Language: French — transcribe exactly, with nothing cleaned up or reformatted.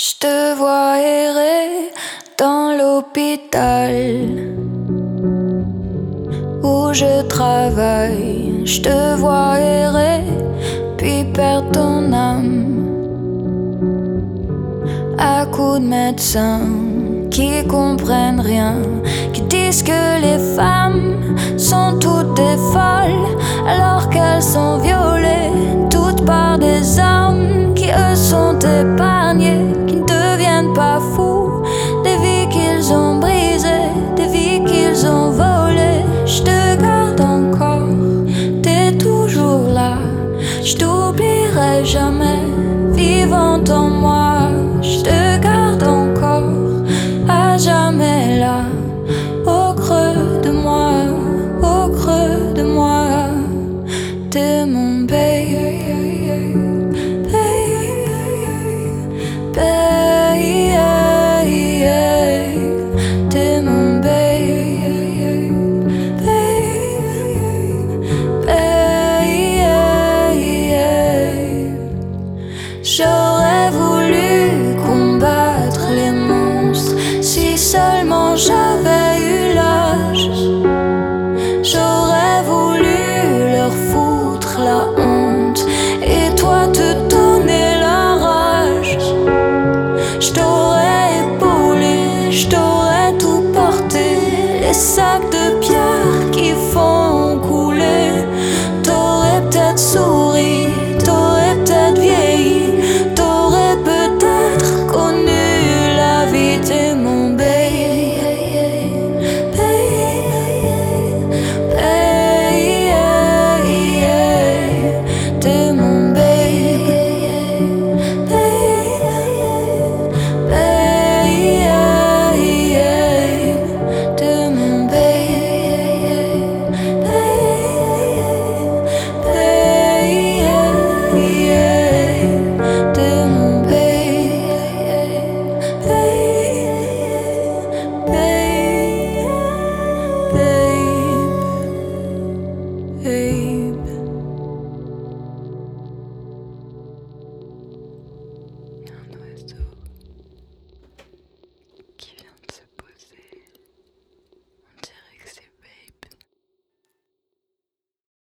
Je te vois errer dans l'hôpital où je travaille. Je te vois errer puis perdre ton âme à coups de médecins qui comprennent rien, qui disent que les femmes sont toutes des folles alors qu'elles sont violées toutes par des hommes qui eux sont épargnés